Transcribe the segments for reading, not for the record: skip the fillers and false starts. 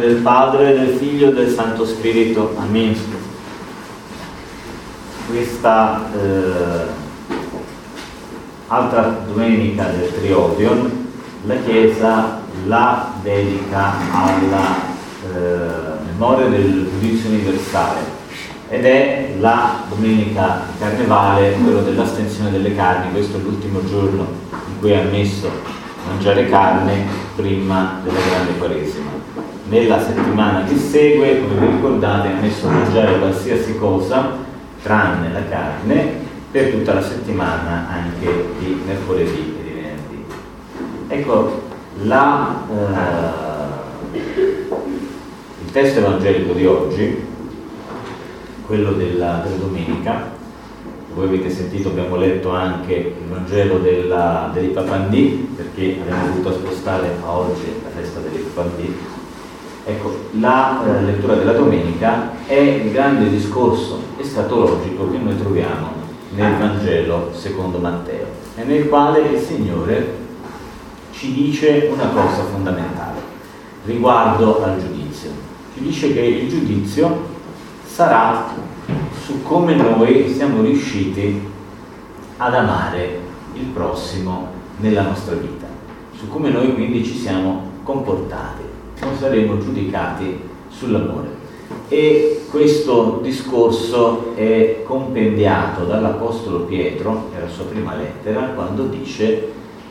del Padre, del Figlio e del Santo Spirito. Amen. Questa altra domenica del Triodion, la Chiesa la dedica alla memoria del giudizio universale, ed è la domenica di Carnevale, quello dell'astensione delle carni. Questo è l'ultimo giorno in cui è ammesso mangiare carne prima della grande Quaresima. Nella settimana che segue, come vi ricordate, è ammesso mangiare qualsiasi cosa tranne la carne per tutta la settimana, anche di mercoledì e di venerdì. Ecco, il testo evangelico di oggi, quello della domenica, voi avete sentito, abbiamo letto anche il Vangelo dell'Ipapandì, perché abbiamo dovuto spostare a oggi la festa dell'Ipapandì. Ecco, la lettura della domenica è il grande discorso escatologico che noi troviamo nel Vangelo secondo Matteo, e nel quale il Signore ci dice una cosa fondamentale riguardo al giudizio. Ci dice che il giudizio sarà su come noi siamo riusciti ad amare il prossimo nella nostra vita, su come noi quindi ci siamo comportati. Noi saremo giudicati sull'amore, e questo discorso è compendiato dall'Apostolo Pietro nella sua prima lettera, quando dice: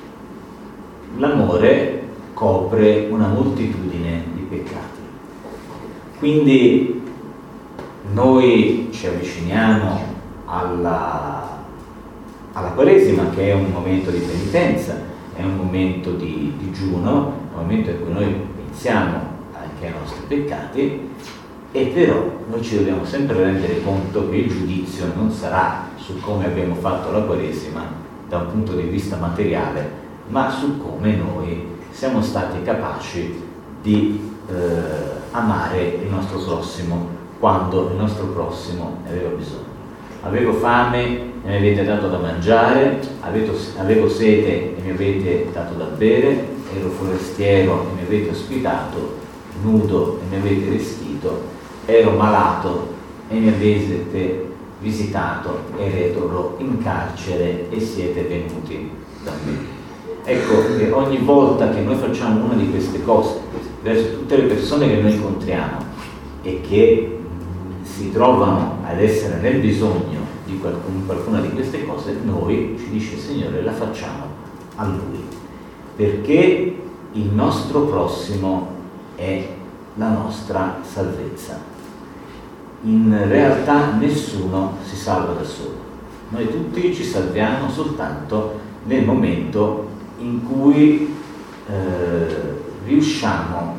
l'amore copre una moltitudine di peccati. Quindi noi ci avviciniamo alla Quaresima, che è un momento di penitenza, è un momento di digiuno, è un momento in cui noi pensiamo anche ai nostri peccati, e però noi ci dobbiamo sempre rendere conto che il giudizio non sarà su come abbiamo fatto la Quaresima da un punto di vista materiale, ma su come noi siamo stati capaci di amare il nostro prossimo quando il nostro prossimo ne aveva bisogno. Avevo fame e mi avete dato da mangiare, avevo sete e mi avete dato da bere, ero forestiero e mi avete ospitato, nudo e mi avete vestito, ero malato e mi avete visitato, ero in carcere e siete venuti da me. Ecco, che ogni volta che noi facciamo una di queste cose verso tutte le persone che noi incontriamo e che si trovano ad essere nel bisogno di qualcuna di queste cose, noi, ci dice il Signore, la facciamo a Lui, perché il nostro prossimo è la nostra salvezza. In realtà nessuno si salva da solo, noi tutti ci salviamo soltanto nel momento in cui riusciamo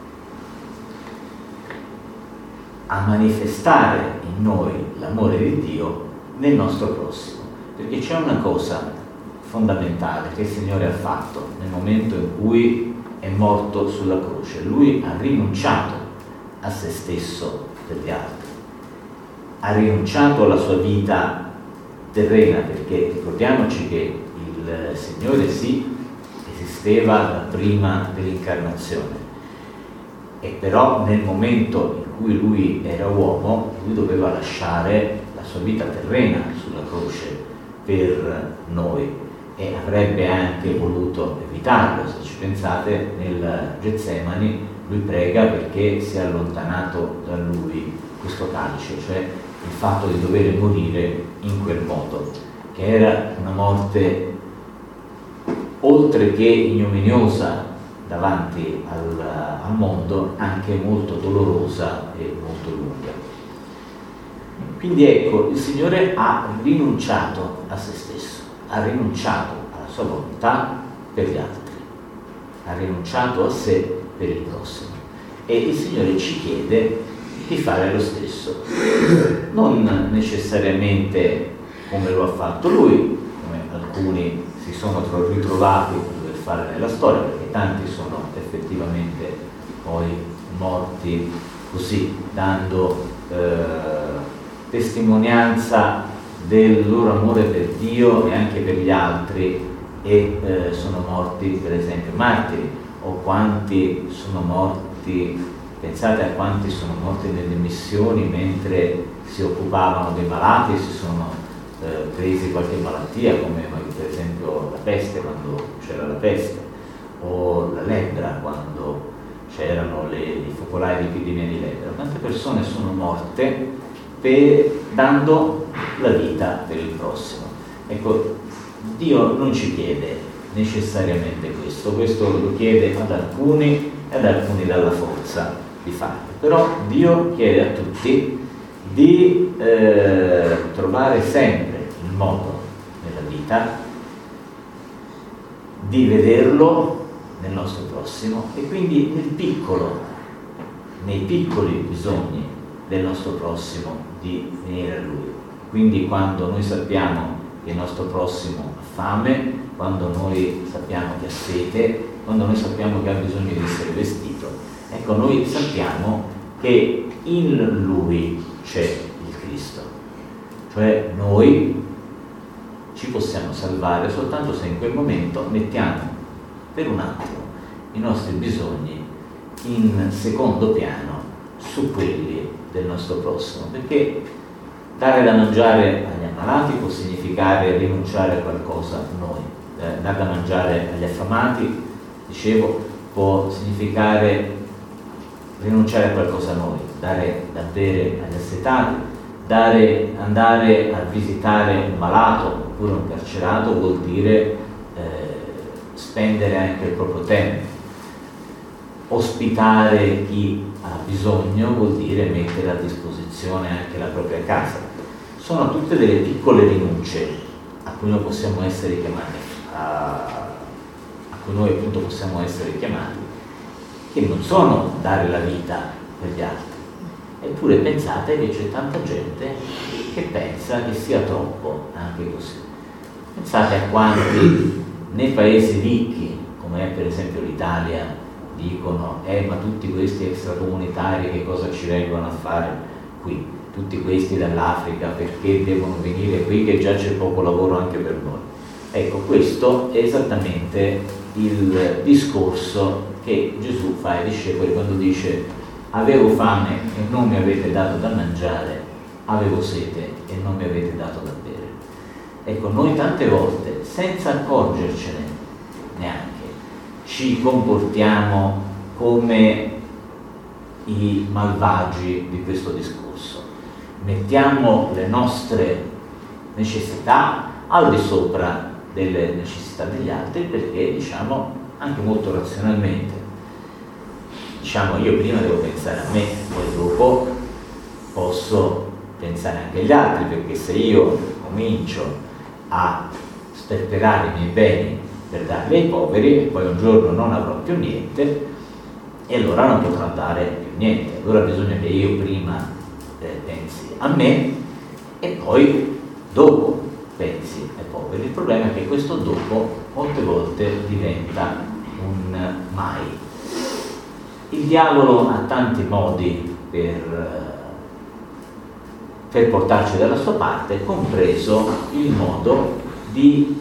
a manifestare in noi l'amore di Dio nel nostro prossimo, perché c'è una cosa fondamentale che il Signore ha fatto nel momento in cui è morto sulla croce. Lui ha rinunciato a se stesso per gli altri, ha rinunciato alla sua vita terrena, perché ricordiamoci che il Signore sì esisteva da prima dell'incarnazione, e però nel momento in cui lui era uomo, lui doveva lasciare la sua vita terrena sulla croce per noi, e avrebbe anche voluto evitarlo. Se ci pensate, nel Getsemani lui prega perché si è allontanato da lui questo calice, cioè il fatto di dover morire in quel modo, che era una morte oltre che ignominiosa davanti al mondo, anche molto dolorosa e molto lunga. Quindi ecco, il Signore ha rinunciato a se stesso, ha rinunciato alla sua volontà per gli altri, ha rinunciato a sé per il prossimo, e il Signore ci chiede di fare lo stesso, non necessariamente come lo ha fatto Lui, come alcuni si sono ritrovati a dover fare nella storia, perché tanti sono effettivamente poi morti così, dando testimonianza del loro amore per Dio e anche per gli altri, e sono morti per esempio martiri, o quanti sono morti Pensate a quanti sono morti nelle missioni mentre si occupavano dei malati e si sono presi qualche malattia, come per esempio la peste, quando c'era la peste, o la lebbra, quando c'erano i focolai di epidemia di lebbra. Quante persone sono morte dando la vita per il prossimo. Ecco, Dio non ci chiede necessariamente questo lo chiede ad alcuni e ad alcuni dalla forza di farlo, però Dio chiede a tutti di trovare sempre il modo nella vita di vederlo nel nostro prossimo e quindi nel piccolo, nei piccoli bisogni del nostro prossimo di venire a Lui. Quindi quando noi sappiamo che il nostro prossimo ha fame, quando noi sappiamo che ha sete, quando noi sappiamo che ha bisogno di essere vestito, ecco, noi sappiamo che in Lui c'è il Cristo. Cioè noi ci possiamo salvare soltanto se in quel momento mettiamo per un attimo i nostri bisogni in secondo piano su quelli del nostro prossimo, perché dare da mangiare agli ammalati può significare rinunciare a qualcosa noi, dare da mangiare agli affamati, dicevo, può significare rinunciare a qualcosa noi, dare da bere agli assetati, andare a visitare un malato oppure un carcerato vuol dire spendere anche il proprio tempo. Ospitare chi ha bisogno vuol dire mettere a disposizione anche la propria casa. Sono tutte delle piccole rinunce a cui noi possiamo essere chiamati, a cui noi appunto possiamo essere chiamati, che non sono dare la vita per gli altri. Eppure pensate che c'è tanta gente che pensa che sia troppo anche così. Pensate a quanti nei paesi ricchi, come è per esempio l'Italia, dicono ma tutti questi extracomunitari che cosa ci vengono a fare qui? Tutti questi dall'Africa, perché devono venire qui che già c'è poco lavoro anche per noi? Ecco, questo è esattamente il discorso che Gesù fa ai discepoli quando dice: avevo fame e non mi avete dato da mangiare, avevo sete e non mi avete dato da bere. Ecco, noi tante volte, senza accorgercene neanche, ci comportiamo come i malvagi di questo discorso. Mettiamo le nostre necessità al di sopra delle necessità degli altri perché, diciamo, anche molto razionalmente, diciamo, io prima devo pensare a me, poi dopo posso pensare anche agli altri, perché se io comincio a sperperare i miei beni per darli ai poveri e poi un giorno non avrò più niente, e allora non potrò dare più niente. Allora bisogna che io prima pensi a me e poi dopo pensi ai poveri. Il problema è che questo dopo molte volte diventa un mai. Il diavolo ha tanti modi per portarci dalla sua parte, compreso il modo di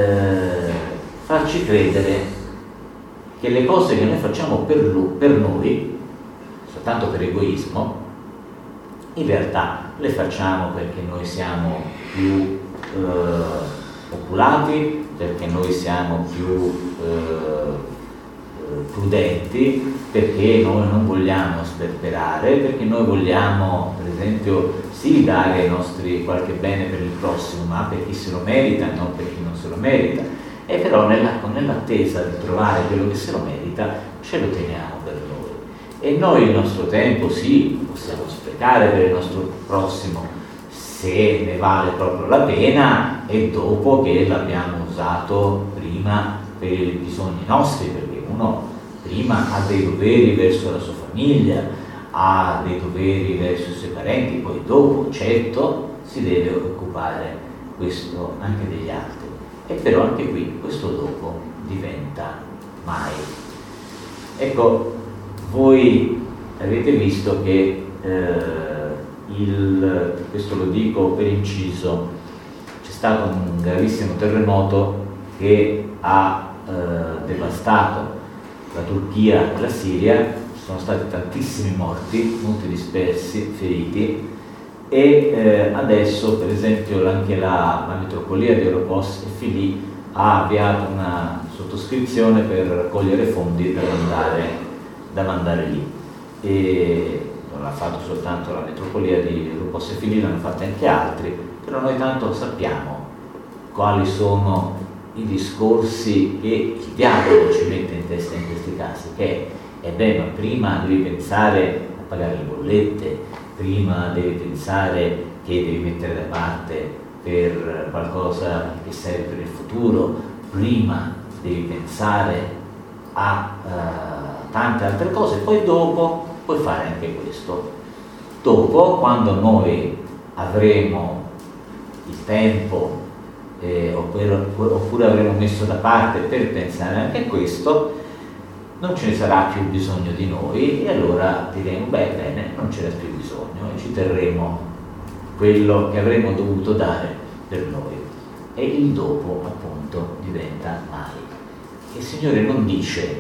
farci credere che le cose che noi facciamo per noi, soltanto per egoismo, in realtà le facciamo perché noi siamo più popolati, perché noi siamo più prudenti, perché noi non vogliamo sperperare, perché noi vogliamo, per esempio, sì, dare ai nostri qualche bene per il prossimo, ma per chi se lo merita, non per chi non se lo merita. E però nell'attesa di trovare quello che se lo merita, ce lo teniamo per noi. E noi il nostro tempo, sì, possiamo sprecare per il nostro prossimo, se ne vale proprio la pena, e dopo che l'abbiamo usato prima per i bisogni nostri, perché uno prima ha dei doveri verso la sua famiglia, ha dei doveri verso i suoi parenti, poi dopo, certo, si deve occupare questo anche degli altri. E però anche qui questo dopo diventa mai. Ecco, voi avete visto che questo lo dico per inciso, c'è stato un gravissimo terremoto che ha devastato la Turchia e la Siria, sono stati tantissimi morti, molti dispersi, feriti, e adesso per esempio anche la metropolia di Europos e Fili ha avviato una sottoscrizione per raccogliere fondi da mandare lì. E non l'ha fatto soltanto la metropolia di Europos e Fili, l'hanno fatto anche altri, però noi tanto sappiamo quali sono i discorsi che il diavolo ci mette in testa in questi casi, che ma prima devi pensare a pagare le bollette, prima devi pensare che devi mettere da parte per qualcosa che serve per il futuro, prima devi pensare a tante altre cose, poi dopo puoi fare anche questo. Dopo, quando noi avremo il tempo oppure avremo messo da parte per pensare anche a questo, non ce ne sarà più bisogno di noi, e allora diremo bene, non ce n'è più bisogno e ci terremo quello che avremmo dovuto dare per noi. E il dopo appunto diventa mai. Il Signore non dice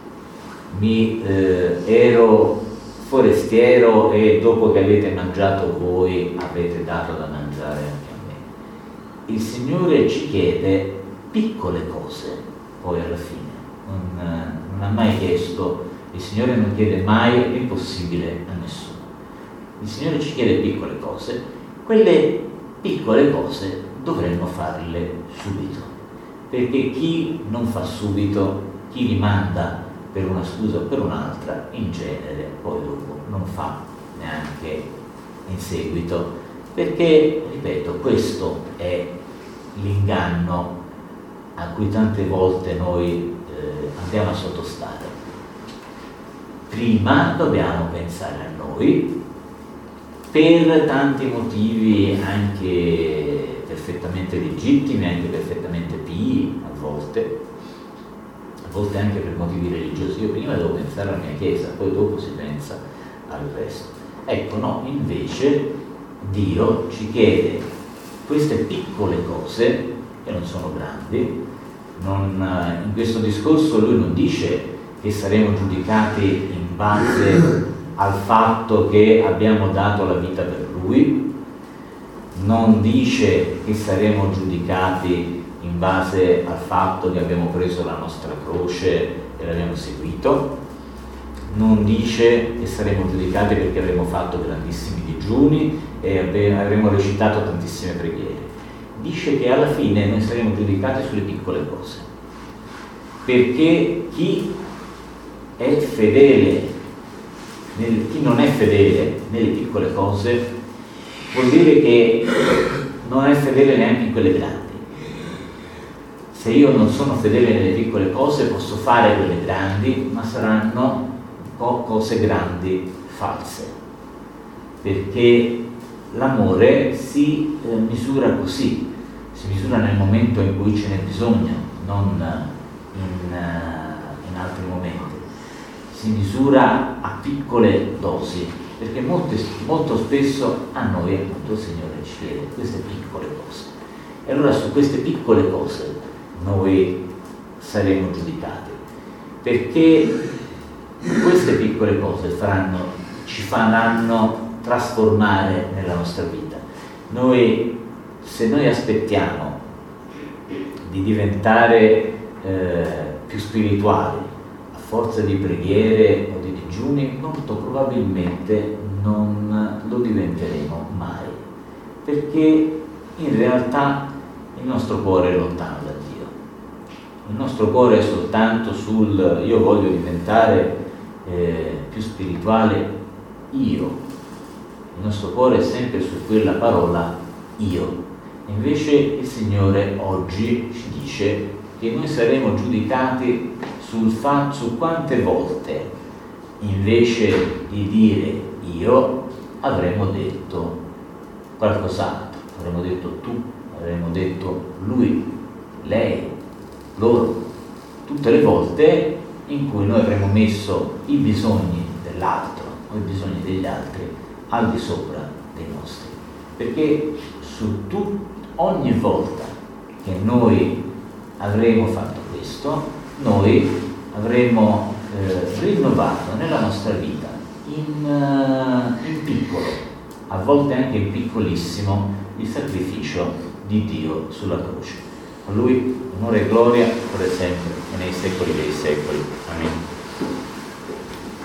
ero forestiero e dopo che avete mangiato voi avete dato da mangiare anche a me. Il Signore ci chiede piccole cose, poi alla fine non ha mai chiesto, il Signore non chiede mai l'impossibile a nessuno. Il Signore ci chiede piccole cose, quelle piccole cose dovremmo farle subito, perché chi non fa subito, chi rimanda per una scusa o per un'altra, in genere poi dopo non fa neanche in seguito, perché, ripeto, questo è l'inganno a cui tante volte noi andiamo a sottostare. Prima dobbiamo pensare a noi, per tanti motivi anche perfettamente legittimi, anche perfettamente pii a volte anche per motivi religiosi. Io prima devo pensare alla mia Chiesa, poi dopo si pensa al resto. Ecco, no, invece Dio ci chiede queste piccole cose, che non sono grandi. In questo discorso lui non dice che saremo giudicati in base al fatto che abbiamo dato la vita per lui, non dice che saremo giudicati in base al fatto che abbiamo preso la nostra croce e l'abbiamo seguito, non dice che saremo giudicati perché avremo fatto grandissimi digiuni e avremo recitato tantissime preghiere. Dice che alla fine noi saremo giudicati sulle piccole cose, perché chi è fedele, chi non è fedele nelle piccole cose vuol dire che non è fedele neanche in quelle grandi. Se io non sono fedele nelle piccole cose posso fare quelle grandi, ma saranno cose grandi false, perché l'amore si misura così, si misura nel momento in cui ce n'è bisogno, non in altri momenti. Si misura a piccole dosi, perché molto spesso a noi appunto il Signore ci chiede queste piccole cose. E allora su queste piccole cose noi saremo giudicati, perché queste piccole cose ci faranno trasformare nella nostra vita. Se noi aspettiamo di diventare più spirituali a forza di preghiere o di digiuni, molto probabilmente non lo diventeremo mai, perché in realtà il nostro cuore è lontano da Dio. Il nostro cuore è soltanto sul io voglio diventare più spirituale io. Il nostro cuore è sempre su quella parola io. Invece il Signore oggi ci dice che noi saremo giudicati su quante volte invece di dire io avremo detto qualcos'altro, avremo detto tu, avremo detto lui, lei, loro, tutte le volte in cui noi avremo messo i bisogni dell'altro o i bisogni degli altri al di sopra dei nostri, perché ogni volta che noi avremo fatto questo, noi avremo rinnovato nella nostra vita in piccolo, a volte anche in piccolissimo, il sacrificio di Dio sulla croce. A Lui onore e gloria per sempre e nei secoli dei secoli. Amen.